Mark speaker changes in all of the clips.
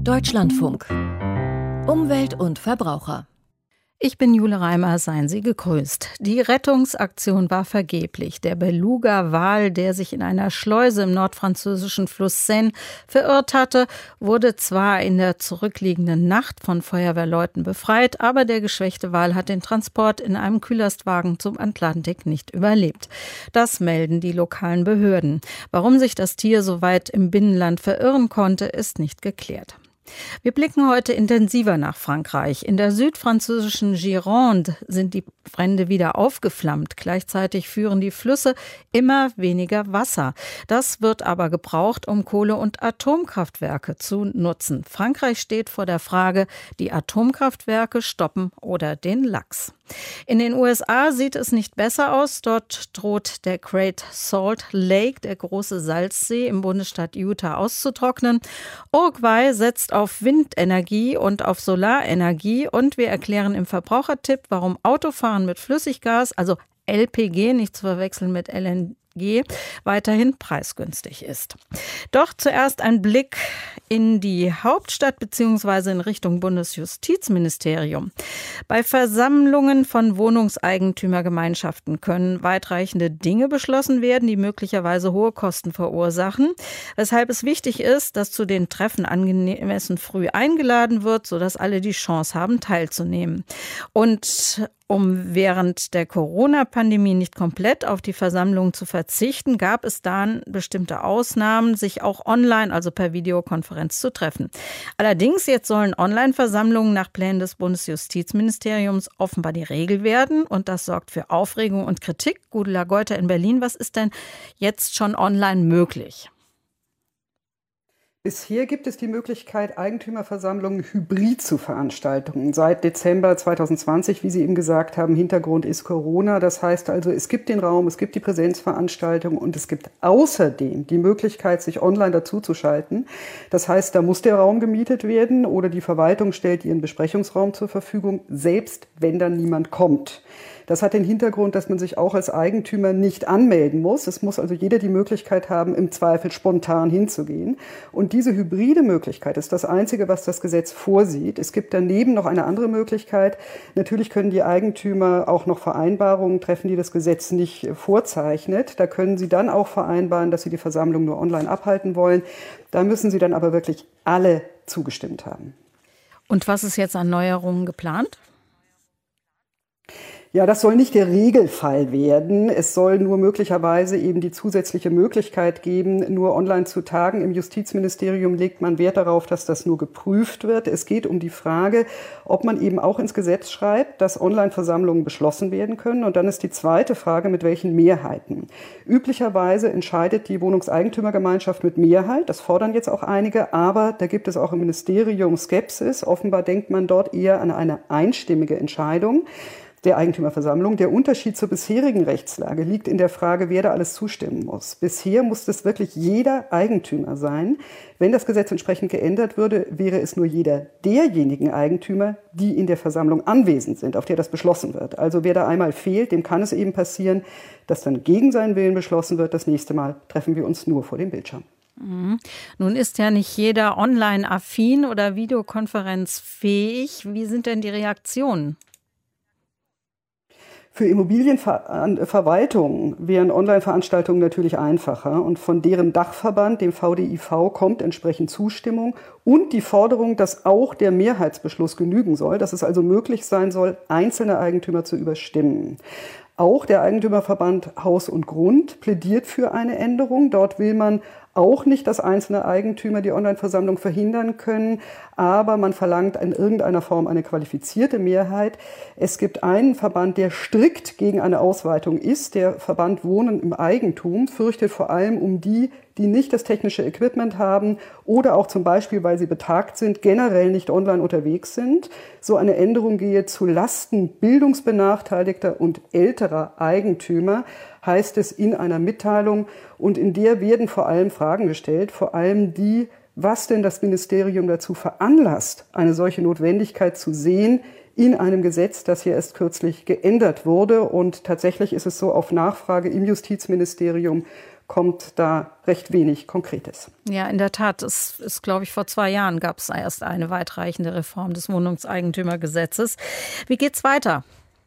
Speaker 1: Deutschlandfunk. Umwelt und Verbraucher.
Speaker 2: Ich bin Jule Reimer, seien Sie gegrüßt. Die Rettungsaktion war vergeblich. Der Beluga-Wal, der sich in einer Schleuse im nordfranzösischen Fluss Seine verirrt hatte, wurde zwar in der zurückliegenden Nacht von Feuerwehrleuten befreit, aber der geschwächte Wal hat den Transport in einem Kühlastwagen zum Atlantik nicht überlebt. Das melden die lokalen Behörden. Warum sich das Tier so weit im Binnenland verirren konnte, ist nicht geklärt. Wir blicken heute intensiver nach Frankreich. In der südfranzösischen Gironde sind die Brände wieder aufgeflammt. Gleichzeitig führen die Flüsse immer weniger Wasser. Das wird aber gebraucht, um Kohle- und Atomkraftwerke zu nutzen. Frankreich steht vor der Frage, die Atomkraftwerke stoppen oder den Lachs. In den USA sieht es nicht besser aus. Dort droht der Great Salt Lake, der große Salzsee im Bundesstaat Utah, auszutrocknen. Uruguay setzt auf Windenergie und auf Solarenergie. Und wir erklären im Verbrauchertipp, warum Autofahren mit Flüssiggas, also LPG, nicht zu verwechseln mit LNG, weiterhin preisgünstig ist. Doch zuerst ein Blick in die Hauptstadt bzw. in Richtung Bundesjustizministerium. Bei Versammlungen von Wohnungseigentümergemeinschaften können weitreichende Dinge beschlossen werden, die möglicherweise hohe Kosten verursachen, weshalb es wichtig ist, dass zu den Treffen angemessen früh eingeladen wird, sodass alle die Chance haben, teilzunehmen. Und um während der Corona-Pandemie nicht komplett auf die Versammlungen zu verzichten, gab es dann bestimmte Ausnahmen, sich auch online, also per Videokonferenz, zu treffen. Allerdings jetzt sollen Online-Versammlungen nach Plänen des Bundesjustizministeriums offenbar die Regel werden und das sorgt für Aufregung und Kritik. Gudula Geuter in Berlin, was ist denn jetzt schon online möglich?
Speaker 3: Bisher gibt es die Möglichkeit, Eigentümerversammlungen hybrid zu veranstalten. Seit Dezember 2020, wie Sie eben gesagt haben, Hintergrund ist Corona. Das heißt also, es gibt den Raum, es gibt die Präsenzveranstaltung und es gibt außerdem die Möglichkeit, sich online dazuzuschalten. Das heißt, da muss der Raum gemietet werden oder die Verwaltung stellt ihren Besprechungsraum zur Verfügung, selbst wenn dann niemand kommt. Das hat den Hintergrund, dass man sich auch als Eigentümer nicht anmelden muss. Es muss also jeder die Möglichkeit haben, im Zweifel spontan hinzugehen. Und diese hybride Möglichkeit ist das Einzige, was das Gesetz vorsieht. Es gibt daneben noch eine andere Möglichkeit. Natürlich können die Eigentümer auch noch Vereinbarungen treffen, die das Gesetz nicht vorzeichnet. Da können sie dann auch vereinbaren, dass sie die Versammlung nur online abhalten wollen. Da müssen sie dann aber wirklich alle zugestimmt haben.
Speaker 2: Und was ist jetzt an Neuerungen geplant?
Speaker 3: Ja, das soll nicht der Regelfall werden. Es soll nur möglicherweise eben die zusätzliche Möglichkeit geben, nur online zu tagen. Im Justizministerium legt man Wert darauf, dass das nur geprüft wird. Es geht um die Frage, ob man eben auch ins Gesetz schreibt, dass Online-Versammlungen beschlossen werden können. Und dann ist die zweite Frage, mit welchen Mehrheiten. Üblicherweise entscheidet die Wohnungseigentümergemeinschaft mit Mehrheit. Das fordern jetzt auch einige. Aber da gibt es auch im Ministerium Skepsis. Offenbar denkt man dort eher an eine einstimmige Entscheidung der Eigentümerversammlung. Der Unterschied zur bisherigen Rechtslage liegt in der Frage, wer da alles zustimmen muss. Bisher muss es wirklich jeder Eigentümer sein. Wenn das Gesetz entsprechend geändert würde, wäre es nur jeder derjenigen Eigentümer, die in der Versammlung anwesend sind, auf der das beschlossen wird. Also wer da einmal fehlt, dem kann es eben passieren, dass dann gegen seinen Willen beschlossen wird. Das nächste Mal treffen wir uns nur vor dem Bildschirm.
Speaker 2: Nun ist ja nicht jeder online-affin oder videokonferenzfähig. Wie sind denn die Reaktionen?
Speaker 3: Für Immobilienverwaltungen wären Online-Veranstaltungen natürlich einfacher und von deren Dachverband, dem VDIV, kommt entsprechend Zustimmung und die Forderung, dass auch der Mehrheitsbeschluss genügen soll, dass es also möglich sein soll, einzelne Eigentümer zu überstimmen. Auch der Eigentümerverband Haus und Grund plädiert für eine Änderung. Dort will man auch nicht, dass einzelne Eigentümer die Online-Versammlung verhindern können, aber man verlangt in irgendeiner Form eine qualifizierte Mehrheit. Es gibt einen Verband, der strikt gegen eine Ausweitung ist. Der Verband Wohnen im Eigentum fürchtet vor allem um die nicht das technische Equipment haben oder auch zum Beispiel, weil sie betagt sind, generell nicht online unterwegs sind. So eine Änderung gehe zu Lasten bildungsbenachteiligter und älterer Eigentümer, heißt es in einer Mitteilung. Und in der werden vor allem Fragen gestellt, vor allem die, was denn das Ministerium dazu veranlasst, eine solche Notwendigkeit zu sehen in einem Gesetz, das hier erst kürzlich geändert wurde. Und tatsächlich ist es so, auf Nachfrage im Justizministerium kommt da recht wenig Konkretes.
Speaker 2: Ja, in der Tat. Es ist, glaube ich, vor 2 Jahren gab es erst eine weitreichende Reform des Wohnungseigentümergesetzes. Wie geht's weiter?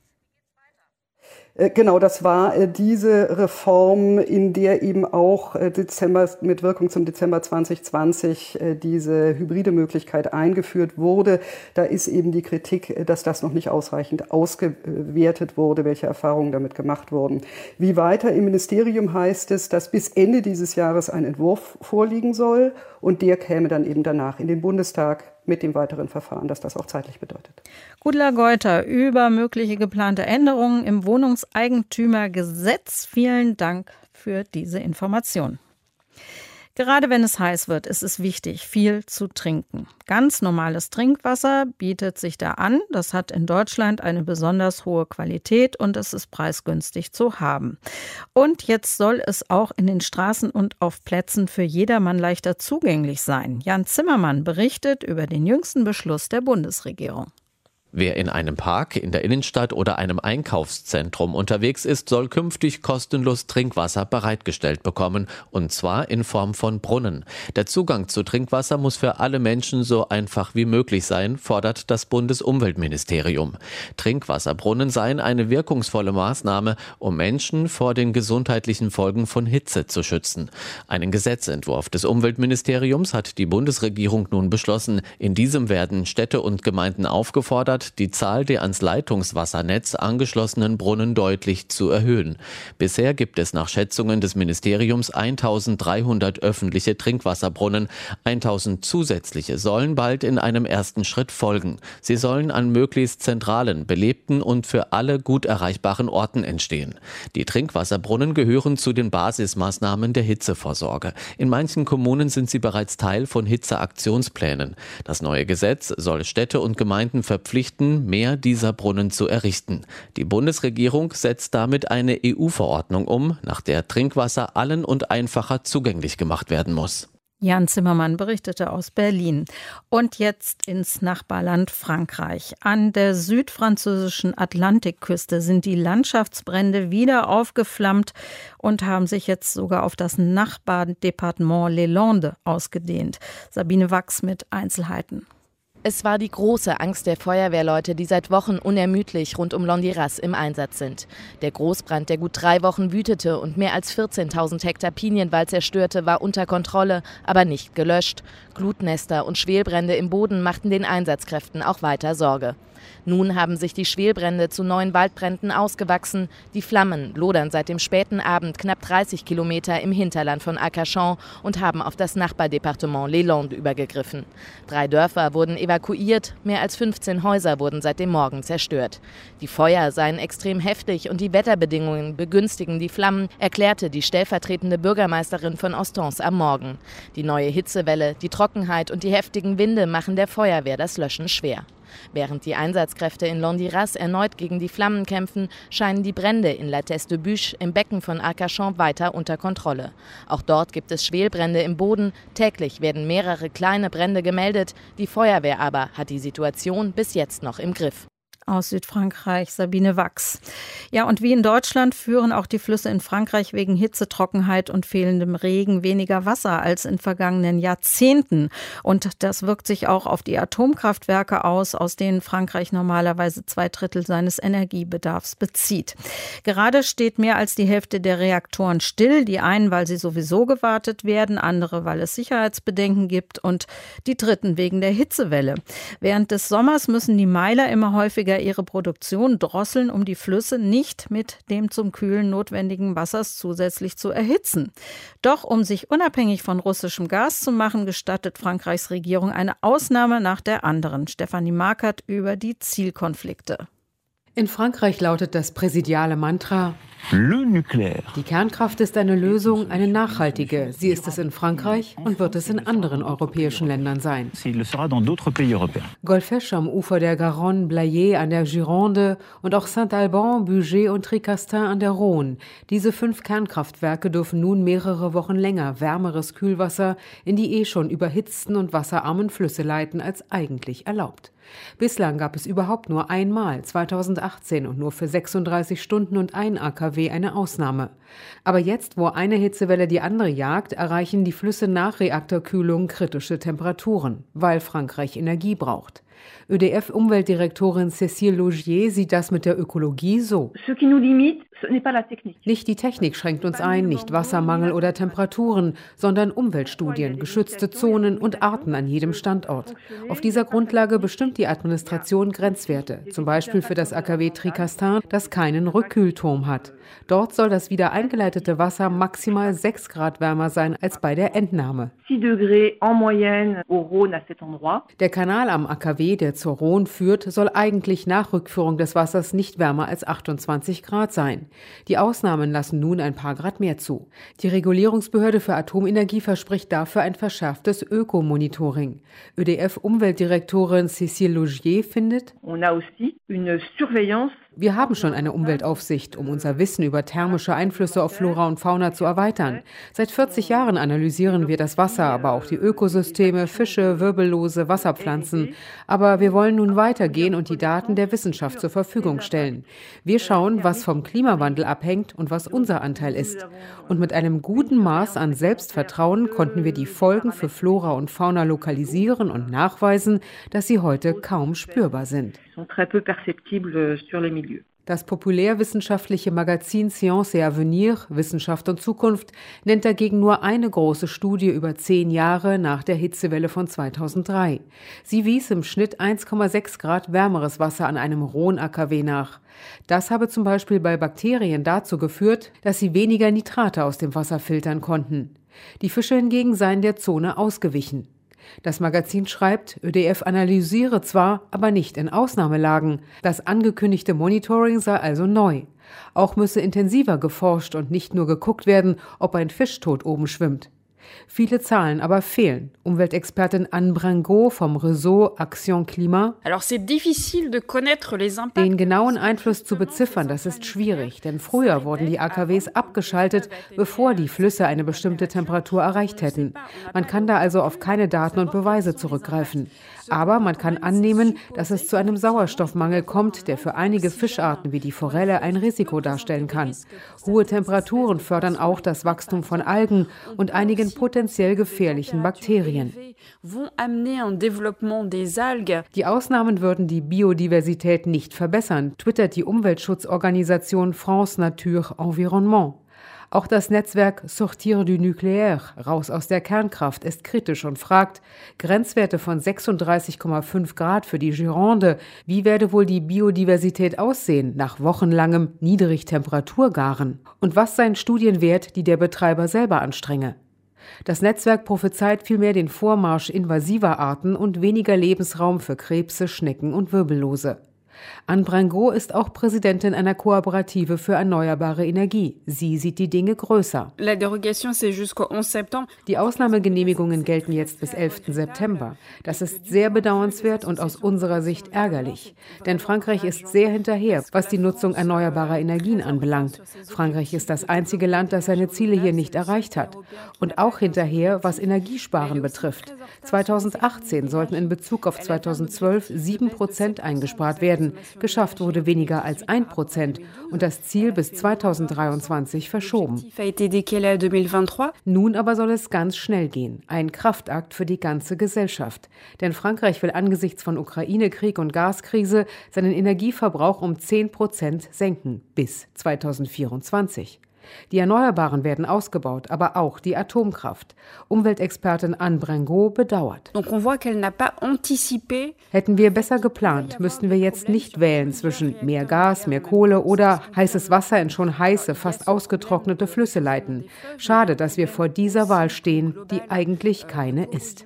Speaker 3: Genau, das war diese Reform, in der eben auch mit Wirkung zum Dezember 2020 diese hybride Möglichkeit eingeführt wurde. Da ist eben die Kritik, dass das noch nicht ausreichend ausgewertet wurde, welche Erfahrungen damit gemacht wurden. Wie weiter im Ministerium heißt es, dass bis Ende dieses Jahres ein Entwurf vorliegen soll und der käme dann eben danach in den Bundestag mit dem weiteren Verfahren, das das auch zeitlich bedeutet.
Speaker 2: Gudula Geuter über mögliche geplante Änderungen im Wohnungseigentümergesetz. Vielen Dank für diese Information. Gerade wenn es heiß wird, ist es wichtig, viel zu trinken. Ganz normales Trinkwasser bietet sich da an. Das hat in Deutschland eine besonders hohe Qualität und es ist preisgünstig zu haben. Und jetzt soll es auch in den Straßen und auf Plätzen für jedermann leichter zugänglich sein. Jan Zimmermann berichtet über den jüngsten Beschluss der Bundesregierung.
Speaker 4: Wer in einem Park, in der Innenstadt oder einem Einkaufszentrum unterwegs ist, soll künftig kostenlos Trinkwasser bereitgestellt bekommen, und zwar in Form von Brunnen. Der Zugang zu Trinkwasser muss für alle Menschen so einfach wie möglich sein, fordert das Bundesumweltministerium. Trinkwasserbrunnen seien eine wirkungsvolle Maßnahme, um Menschen vor den gesundheitlichen Folgen von Hitze zu schützen. Einen Gesetzentwurf des Umweltministeriums hat die Bundesregierung nun beschlossen. In diesem werden Städte und Gemeinden aufgefordert, die Zahl der ans Leitungswassernetz angeschlossenen Brunnen deutlich zu erhöhen. Bisher gibt es nach Schätzungen des Ministeriums 1300 öffentliche Trinkwasserbrunnen. 1000 zusätzliche sollen bald in einem ersten Schritt folgen. Sie sollen an möglichst zentralen, belebten und für alle gut erreichbaren Orten entstehen. Die Trinkwasserbrunnen gehören zu den Basismaßnahmen der Hitzevorsorge. In manchen Kommunen sind sie bereits Teil von Hitzeaktionsplänen. Das neue Gesetz soll Städte und Gemeinden verpflichten, mehr dieser Brunnen zu errichten. Die Bundesregierung setzt damit eine EU-Verordnung um, nach der Trinkwasser allen und einfacher zugänglich gemacht werden muss.
Speaker 2: Jan Zimmermann berichtete aus Berlin. Und jetzt ins Nachbarland Frankreich. An der südfranzösischen Atlantikküste sind die Landschaftsbrände wieder aufgeflammt und haben sich jetzt sogar auf das Nachbardepartement Les Landes ausgedehnt. Sabine Wachs mit Einzelheiten.
Speaker 5: Es war die große Angst der Feuerwehrleute, die seit Wochen unermüdlich rund um Landiras im Einsatz sind. Der Großbrand, der gut 3 Wochen wütete und mehr als 14.000 Hektar Pinienwald zerstörte, war unter Kontrolle, aber nicht gelöscht. Glutnester und Schwelbrände im Boden machten den Einsatzkräften auch weiter Sorge. Nun haben sich die Schwelbrände zu neuen Waldbränden ausgewachsen. Die Flammen lodern seit dem späten Abend knapp 30 Kilometer im Hinterland von Arcachon und haben auf das Nachbardepartement Les Landes übergegriffen. 3 Dörfer wurden evakuiert, mehr als 15 Häuser wurden seit dem Morgen zerstört. Die Feuer seien extrem heftig und die Wetterbedingungen begünstigen die Flammen, erklärte die stellvertretende Bürgermeisterin von Ostens am Morgen. Die neue Hitzewelle, die Trockenheit und die heftigen Winde machen der Feuerwehr das Löschen schwer. Während die Einsatzkräfte in Landiras erneut gegen die Flammen kämpfen, scheinen die Brände in La Teste-de-Buch im Becken von Arcachon weiter unter Kontrolle. Auch dort gibt es Schwelbrände im Boden. Täglich werden mehrere kleine Brände gemeldet. Die Feuerwehr aber hat die Situation bis jetzt noch im Griff.
Speaker 2: Aus Südfrankreich, Sabine Wachs. Ja, und wie in Deutschland führen auch die Flüsse in Frankreich wegen Hitze, Trockenheit und fehlendem Regen weniger Wasser als in vergangenen Jahrzehnten. Und das wirkt sich auch auf die Atomkraftwerke aus denen Frankreich normalerweise 2/3 seines Energiebedarfs bezieht. Gerade steht mehr als die Hälfte der Reaktoren still. Die einen, weil sie sowieso gewartet werden, andere, weil es Sicherheitsbedenken gibt und die dritten wegen der Hitzewelle. Während des Sommers müssen die Meiler immer häufiger ihre Produktion drosseln, um die Flüsse nicht mit dem zum Kühlen notwendigen Wassers zusätzlich zu erhitzen. Doch um sich unabhängig von russischem Gas zu machen, gestattet Frankreichs Regierung eine Ausnahme nach der anderen. Stefanie Markert über die Zielkonflikte.
Speaker 6: In Frankreich lautet das präsidiale Mantra:
Speaker 7: Le nucléaire.
Speaker 6: Die Kernkraft ist eine Lösung, eine nachhaltige. Sie ist es in Frankreich und wird es in anderen europäischen Ländern sein. Golfech am Ufer der Garonne, Blayais an der Gironde und auch Saint-Alban, Bugey und Tricastin an der Rhône. Diese 5 Kernkraftwerke dürfen nun mehrere Wochen länger wärmeres Kühlwasser in die schon überhitzten und wasserarmen Flüsse leiten als eigentlich erlaubt. Bislang gab es überhaupt nur einmal, 2018, und nur für 36 Stunden und 1 AKW eine Ausnahme. Aber jetzt, wo eine Hitzewelle die andere jagt, erreichen die Flüsse nach Reaktorkühlung kritische Temperaturen, weil Frankreich Energie braucht. ÖDF-Umweltdirektorin Cécile Laugier sieht das mit der Ökologie so. Nicht die Technik schränkt uns ein, nicht Wassermangel oder Temperaturen, sondern Umweltstudien, geschützte Zonen und Arten an jedem Standort. Auf dieser Grundlage bestimmt die Administration Grenzwerte, zum Beispiel für das AKW Tricastin, das keinen Rückkühlturm hat. Dort soll das wieder eingeleitete Wasser maximal 6 Grad wärmer sein als bei der Entnahme. Der Kanal am AKW, der zur Rhône führt, soll eigentlich nach Rückführung des Wassers nicht wärmer als 28 Grad sein. Die Ausnahmen lassen nun ein paar Grad mehr zu. Die Regulierungsbehörde für Atomenergie verspricht dafür ein verschärftes Ökomonitoring. ÖDF-Umweltdirektorin Cécile Laugier findet: Wir haben schon eine Umweltaufsicht, um unser Wissen über thermische Einflüsse auf Flora und Fauna zu erweitern. Seit 40 Jahren analysieren wir das Wasser, aber auch die Ökosysteme, Fische, Wirbellose, Wasserpflanzen. Aber wir wollen nun weitergehen und die Daten der Wissenschaft zur Verfügung stellen. Wir schauen, was vom Klimawandel abhängt und was unser Anteil ist. Und mit einem guten Maß an Selbstvertrauen konnten wir die Folgen für Flora und Fauna lokalisieren und nachweisen, dass sie heute kaum spürbar sind. Das populärwissenschaftliche Magazin Science et Avenir, Wissenschaft und Zukunft, nennt dagegen nur eine große Studie über 10 Jahre nach der Hitzewelle von 2003. Sie wies im Schnitt 1,6 Grad wärmeres Wasser an einem Rhône-AKW nach. Das habe zum Beispiel bei Bakterien dazu geführt, dass sie weniger Nitrate aus dem Wasser filtern konnten. Die Fische hingegen seien der Zone ausgewichen. Das Magazin schreibt, ÖDF analysiere zwar, aber nicht in Ausnahmelagen. Das angekündigte Monitoring sei also neu. Auch müsse intensiver geforscht und nicht nur geguckt werden, ob ein Fisch tot oben schwimmt. Viele Zahlen aber fehlen. Umweltexpertin Anne Bringot vom Réseau Action Climat. Den genauen Einfluss zu beziffern, das ist schwierig, denn früher wurden die AKWs abgeschaltet, bevor die Flüsse eine bestimmte Temperatur erreicht hätten. Man kann da also auf keine Daten und Beweise zurückgreifen. Aber man kann annehmen, dass es zu einem Sauerstoffmangel kommt, der für einige Fischarten wie die Forelle ein Risiko darstellen kann. Hohe Temperaturen fördern auch das Wachstum von Algen und einigen potenziell gefährlichen Bakterien. Die Ausnahmen würden die Biodiversität nicht verbessern, twittert die Umweltschutzorganisation France Nature Environnement. Auch das Netzwerk Sortir du Nucléaire, raus aus der Kernkraft, ist kritisch und fragt, Grenzwerte von 36,5 Grad für die Gironde, wie werde wohl die Biodiversität aussehen nach wochenlangem Niedrigtemperaturgaren? Und was seien Studien wert, die der Betreiber selber anstrenge? Das Netzwerk prophezeit vielmehr den Vormarsch invasiver Arten und weniger Lebensraum für Krebse, Schnecken und Wirbellose. Anne Bringot ist auch Präsidentin einer Kooperative für erneuerbare Energie. Sie sieht die Dinge größer. Die Ausnahmegenehmigungen gelten jetzt bis 11. September. Das ist sehr bedauernswert und aus unserer Sicht ärgerlich. Denn Frankreich ist sehr hinterher, was die Nutzung erneuerbarer Energien anbelangt. Frankreich ist das einzige Land, das seine Ziele hier nicht erreicht hat. Und auch hinterher, was Energiesparen betrifft. 2018 sollten in Bezug auf 2012 7% eingespart werden. Geschafft wurde weniger als 1% und das Ziel bis 2023 verschoben. Nun aber soll es ganz schnell gehen. Ein Kraftakt für die ganze Gesellschaft. Denn Frankreich will angesichts von Ukraine-Krieg und Gaskrise seinen Energieverbrauch um 10% senken bis 2024. Die Erneuerbaren werden ausgebaut, aber auch die Atomkraft. Umweltexpertin Anne Bringot bedauert. Hätten wir besser geplant, müssten wir jetzt nicht wählen zwischen mehr Gas, mehr Kohle oder heißes Wasser in schon heiße, fast ausgetrocknete Flüsse leiten. Schade, dass wir vor dieser Wahl stehen, die eigentlich keine ist.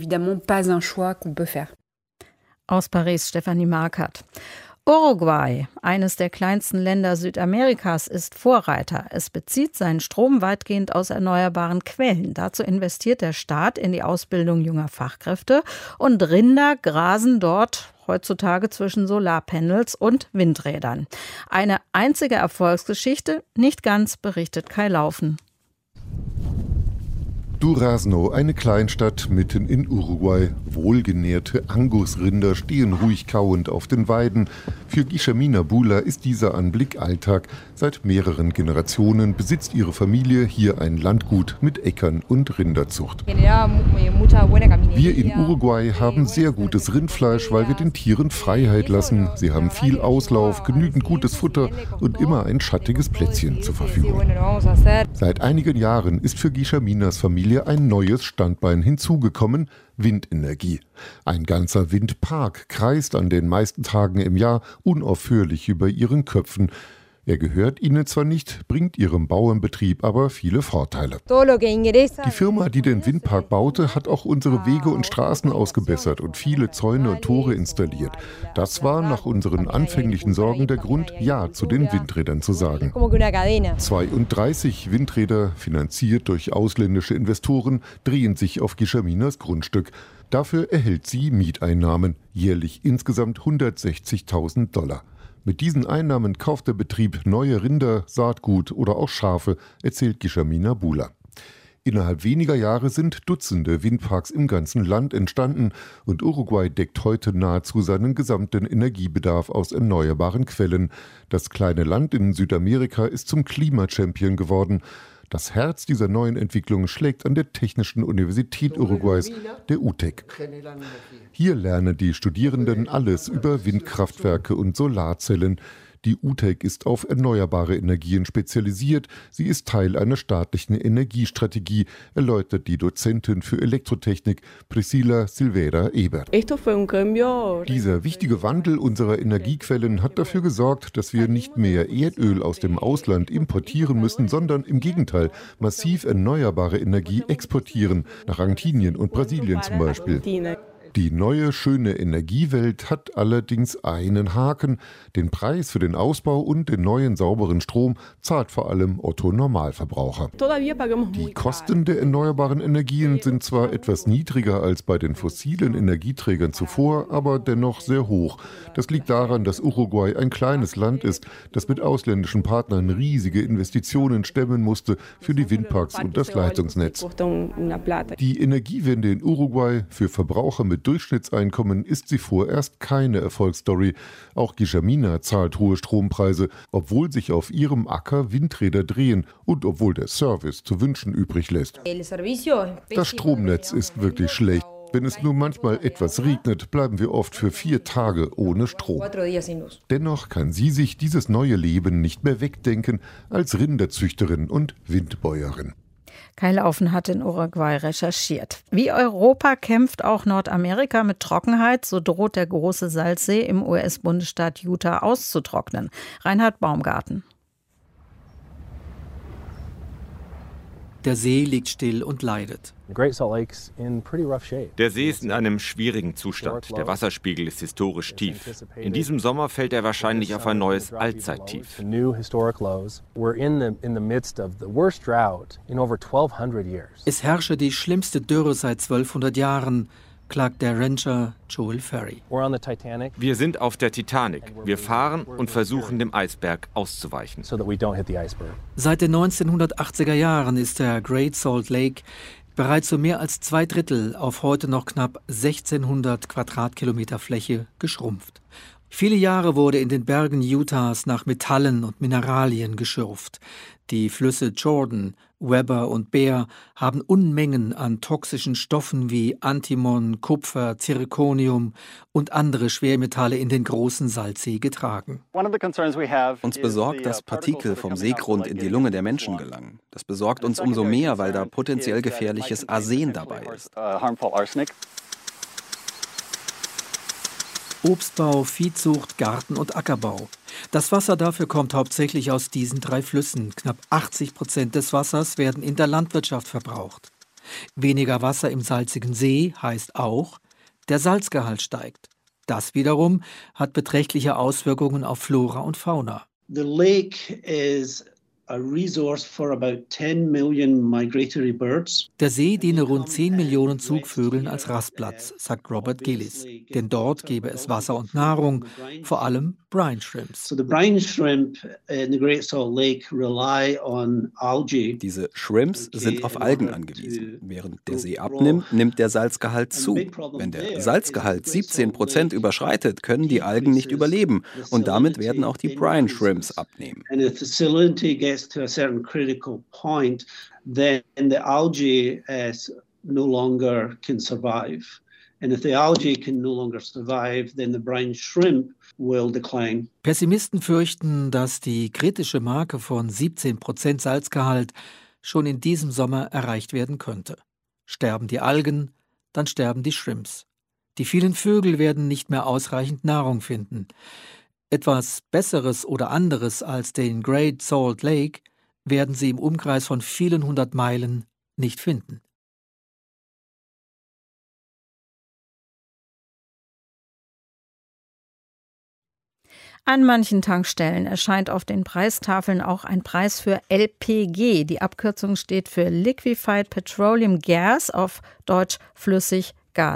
Speaker 2: Aus Paris, Stefanie Markert. Uruguay, eines der kleinsten Länder Südamerikas, ist Vorreiter. Es bezieht seinen Strom weitgehend aus erneuerbaren Quellen. Dazu investiert der Staat in die Ausbildung junger Fachkräfte und Rinder grasen dort heutzutage zwischen Solarpanels und Windrädern. Eine einzige Erfolgsgeschichte, nicht ganz, berichtet Kai Laufen.
Speaker 7: Durazno, eine Kleinstadt mitten in Uruguay. Wohlgenährte Angusrinder stehen ruhig kauend auf den Weiden. Für Guillermina Bula ist dieser Anblick Alltag. Seit mehreren Generationen besitzt ihre Familie hier ein Landgut mit Äckern und Rinderzucht. Wir in Uruguay haben sehr gutes Rindfleisch, weil wir den Tieren Freiheit lassen. Sie haben viel Auslauf, genügend gutes Futter und immer ein schattiges Plätzchen zur Verfügung. Seit einigen Jahren ist für Guillerminas Familie ein neues Standbein hinzugekommen: Windenergie. Ein ganzer Windpark kreist an den meisten Tagen im Jahr unaufhörlich über ihren Köpfen. Er gehört ihnen zwar nicht, bringt ihrem Bauernbetrieb aber viele Vorteile. Die Firma, die den Windpark baute, hat auch unsere Wege und Straßen ausgebessert und viele Zäune und Tore installiert. Das war nach unseren anfänglichen Sorgen der Grund, Ja zu den Windrädern zu sagen. 32 Windräder, finanziert durch ausländische Investoren, drehen sich auf Guillerminas Grundstück. Dafür erhält sie Mieteinnahmen, jährlich insgesamt $160.000. Mit diesen Einnahmen kauft der Betrieb neue Rinder, Saatgut oder auch Schafe, erzählt Guillermina Bula. Innerhalb weniger Jahre sind Dutzende Windparks im ganzen Land entstanden und Uruguay deckt heute nahezu seinen gesamten Energiebedarf aus erneuerbaren Quellen. Das kleine Land in Südamerika ist zum Klimachampion geworden. Das Herz dieser neuen Entwicklung schlägt an der Technischen Universität Uruguays, der UTEC. Hier lernen die Studierenden alles über Windkraftwerke und Solarzellen. Die UTEC ist auf erneuerbare Energien spezialisiert. Sie ist Teil einer staatlichen Energiestrategie, erläutert die Dozentin für Elektrotechnik Priscila Silveira Ebert. Dieser wichtige Wandel unserer Energiequellen hat dafür gesorgt, dass wir nicht mehr Erdöl aus dem Ausland importieren müssen, sondern im Gegenteil massiv erneuerbare Energie exportieren, nach Argentinien und Brasilien zum Beispiel. Die neue, schöne Energiewelt hat allerdings einen Haken. Den Preis für den Ausbau und den neuen, sauberen Strom zahlt vor allem Otto-Normalverbraucher. Die Kosten der erneuerbaren Energien sind zwar etwas niedriger als bei den fossilen Energieträgern zuvor, aber dennoch sehr hoch. Das liegt daran, dass Uruguay ein kleines Land ist, das mit ausländischen Partnern riesige Investitionen stemmen musste für die Windparks und das Leitungsnetz. Die Energiewende in Uruguay für Verbraucher mit Durchschnittseinkommen ist sie vorerst keine Erfolgsstory. Auch Guillermina zahlt hohe Strompreise, obwohl sich auf ihrem Acker Windräder drehen und obwohl der Service zu wünschen übrig lässt. Das Stromnetz ist wirklich schlecht. Wenn es nur manchmal etwas regnet, bleiben wir oft für 4 Tage ohne Strom. Dennoch kann sie sich dieses neue Leben nicht mehr wegdenken als Rinderzüchterin und Windbäuerin.
Speaker 2: Kai Laufen hat in Uruguay recherchiert. Wie Europa kämpft auch Nordamerika mit Trockenheit. So droht der große Salzsee im US-Bundesstaat Utah auszutrocknen. Reinhard Baumgarten.
Speaker 8: Der See liegt still und leidet.
Speaker 9: Der See ist in einem schwierigen Zustand. Der Wasserspiegel ist historisch tief. In diesem Sommer fällt er wahrscheinlich auf ein neues Allzeittief.
Speaker 8: Es herrsche die schlimmste Dürre seit 1200 Jahren, klagt der Rancher Joel Ferry.
Speaker 9: Wir sind auf der Titanic. Wir fahren und versuchen, dem Eisberg auszuweichen.
Speaker 8: Seit den 1980er Jahren ist der Great Salt Lake bereits so mehr als 2/3 auf heute noch knapp 1600 Quadratkilometer Fläche geschrumpft. Viele Jahre wurde in den Bergen Utahs nach Metallen und Mineralien geschürft. Die Flüsse Jordan, Weber und Bear haben Unmengen an toxischen Stoffen wie Antimon, Kupfer, Zirconium und andere Schwermetalle in den großen Salzsee getragen.
Speaker 10: Uns besorgt, dass Partikel vom Seegrund in die Lunge der Menschen gelangen. Das besorgt uns umso mehr, weil da potenziell gefährliches Arsen dabei ist.
Speaker 8: Obstbau, Viehzucht, Garten- und Ackerbau. Das Wasser dafür kommt hauptsächlich aus diesen 3 Flüssen. Knapp 80% des Wassers werden in der Landwirtschaft verbraucht. Weniger Wasser im salzigen See heißt auch, der Salzgehalt steigt. Das wiederum hat beträchtliche Auswirkungen auf Flora und Fauna.
Speaker 11: The lake is
Speaker 8: Der See diene rund 10 Millionen Zugvögeln als Rastplatz, sagt Robert Gillis. Denn dort gäbe es Wasser und Nahrung, vor allem Brine Shrimps.
Speaker 10: Diese Shrimps sind auf Algen angewiesen. Während der See abnimmt, nimmt der Salzgehalt zu. Wenn der Salzgehalt 17% überschreitet, können die Algen nicht überleben. Und damit werden auch die Brine Shrimps abnehmen.
Speaker 11: To a certain critical point, then the algae no longer can survive. And if the algae can no longer survive, then the brine shrimp will decline.
Speaker 8: Pessimisten fürchten, dass die kritische Marke von 17% Salzgehalt schon in diesem Sommer erreicht werden könnte. Sterben die Algen, dann sterben die Shrimps. Die vielen Vögel werden nicht mehr ausreichend Nahrung finden. Etwas Besseres oder anderes als den Great Salt Lake werden sie im Umkreis von vielen 100 Meilen nicht finden.
Speaker 2: An manchen Tankstellen erscheint auf den Preistafeln auch ein Preis für LPG. Die Abkürzung steht für Liquefied Petroleum Gas, auf Deutsch Flüssiggas.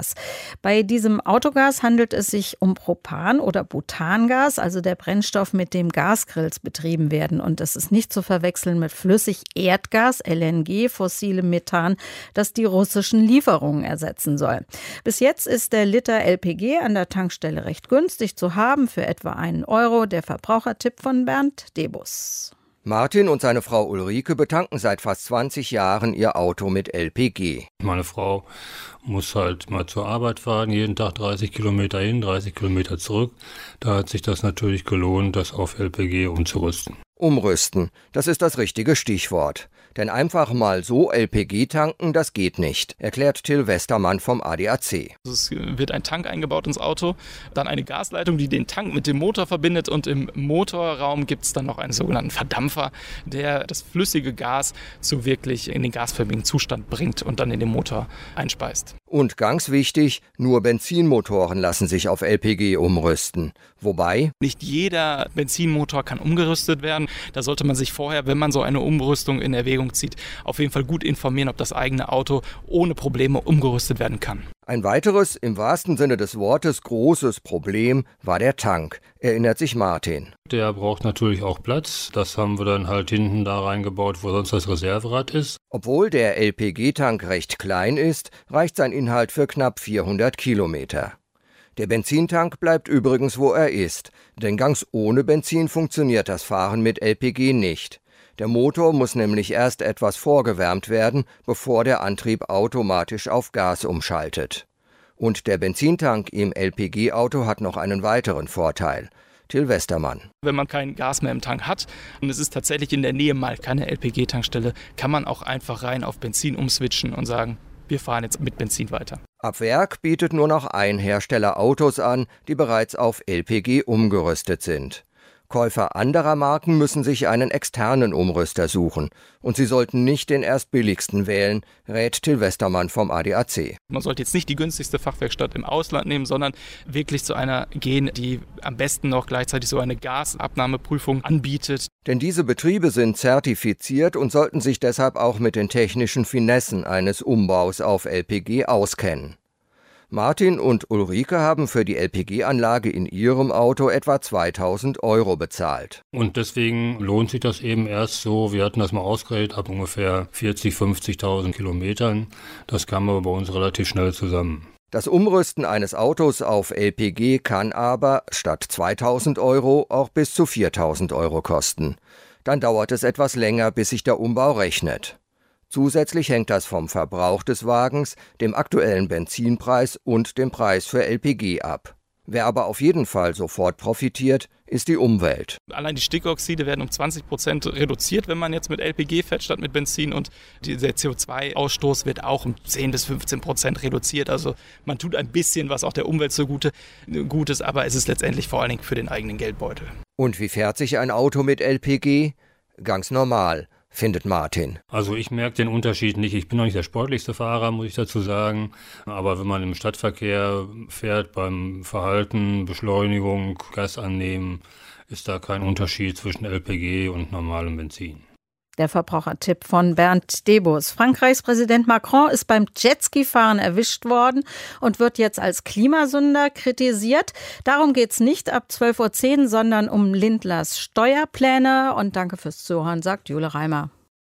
Speaker 2: Bei diesem Autogas handelt es sich um Propan- oder Butangas, also der Brennstoff, mit dem Gasgrills betrieben werden. Und das ist nicht zu verwechseln mit Flüssigerdgas, LNG, fossilem Methan, das die russischen Lieferungen ersetzen soll. Bis jetzt ist der Liter LPG an der Tankstelle recht günstig zu haben, für etwa €1. Der Verbrauchertipp von Bernd Debus.
Speaker 12: Martin und seine Frau Ulrike betanken seit fast 20 Jahren ihr Auto mit LPG.
Speaker 13: Meine Frau muss halt mal zur Arbeit fahren, jeden Tag 30 Kilometer hin, 30 Kilometer zurück. Da hat sich das natürlich gelohnt, das auf LPG umzurüsten.
Speaker 12: Umrüsten, das ist das richtige Stichwort. Denn einfach mal so LPG tanken, das geht nicht, erklärt Till Westermann vom ADAC.
Speaker 14: Es wird ein Tank eingebaut ins Auto, dann eine Gasleitung, die den Tank mit dem Motor verbindet, und im Motorraum gibt es dann noch einen sogenannten Verdampfer, der das flüssige Gas zu wirklich in den gasförmigen Zustand bringt und dann in den Motor einspeist.
Speaker 12: Und ganz wichtig, nur Benzinmotoren lassen sich auf LPG umrüsten. Wobei
Speaker 14: nicht jeder Benzinmotor kann umgerüstet werden. Da sollte man sich vorher, wenn man so eine Umrüstung in Erwägung zieht, auf jeden Fall gut informieren, ob das eigene Auto ohne Probleme umgerüstet werden kann.
Speaker 12: Ein weiteres, im wahrsten Sinne des Wortes, großes Problem war der Tank, erinnert sich Martin.
Speaker 13: Der braucht natürlich auch Platz. Das haben wir dann halt hinten da reingebaut, wo sonst das Reserverad ist.
Speaker 12: Obwohl der LPG-Tank recht klein ist, reicht sein Inhalt für knapp 400 Kilometer. Der Benzintank bleibt übrigens, wo er ist, denn ganz ohne Benzin funktioniert das Fahren mit LPG nicht. Der Motor muss nämlich erst etwas vorgewärmt werden, bevor der Antrieb automatisch auf Gas umschaltet. Und der Benzintank im LPG-Auto hat noch einen weiteren Vorteil. Till Westermann.
Speaker 14: Wenn man kein Gas mehr im Tank hat und es ist tatsächlich in der Nähe mal keine LPG-Tankstelle, kann man auch einfach rein auf Benzin umswitchen und sagen, wir fahren jetzt mit Benzin weiter.
Speaker 12: Ab Werk bietet nur noch ein Hersteller Autos an, die bereits auf LPG umgerüstet sind. Käufer anderer Marken müssen sich einen externen Umrüster suchen. Und sie sollten nicht den erstbilligsten wählen, rät Till Westermann vom ADAC.
Speaker 14: Man sollte jetzt nicht die günstigste Fachwerkstatt im Ausland nehmen, sondern wirklich zu einer gehen, die am besten noch gleichzeitig so eine Gasabnahmeprüfung anbietet.
Speaker 12: Denn diese Betriebe sind zertifiziert und sollten sich deshalb auch mit den technischen Finessen eines Umbaus auf LPG auskennen. Martin und Ulrike haben für die LPG-Anlage in ihrem Auto etwa 2.000 € bezahlt.
Speaker 13: Und deswegen lohnt sich das eben erst so, wir hatten das mal ausgerechnet, ab ungefähr 40.000, 50.000 Kilometern. Das kam aber bei uns relativ schnell zusammen.
Speaker 12: Das Umrüsten eines Autos auf LPG kann aber statt 2.000 € auch bis zu 4.000 € kosten. Dann dauert es etwas länger, bis sich der Umbau rechnet. Zusätzlich hängt das vom Verbrauch des Wagens, dem aktuellen Benzinpreis und dem Preis für LPG ab. Wer aber auf jeden Fall sofort profitiert, ist die Umwelt.
Speaker 14: Allein die Stickoxide werden um 20% reduziert, wenn man jetzt mit LPG fährt statt mit Benzin, und der CO2-Ausstoß wird auch um 10 bis 15% reduziert. Also man tut ein bisschen, was auch der Umwelt so gut ist, aber es ist letztendlich vor allen Dingen für den eigenen Geldbeutel.
Speaker 12: Und wie fährt sich ein Auto mit LPG? Ganz normal, findet Martin.
Speaker 13: Also ich merke den Unterschied nicht. Ich bin noch nicht der sportlichste Fahrer, muss ich dazu sagen. Aber wenn man im Stadtverkehr fährt, beim Verhalten, Beschleunigung, Gas annehmen, ist da kein Unterschied zwischen LPG und normalem Benzin.
Speaker 2: Der Verbrauchertipp von Bernd Debus. Frankreichs Präsident Macron ist beim Jetski-Fahren erwischt worden und wird jetzt als Klimasünder kritisiert. Darum geht es nicht ab 12.10 Uhr, sondern um Lindners Steuerpläne. Und danke fürs Zuhören, sagt Jule Reimer.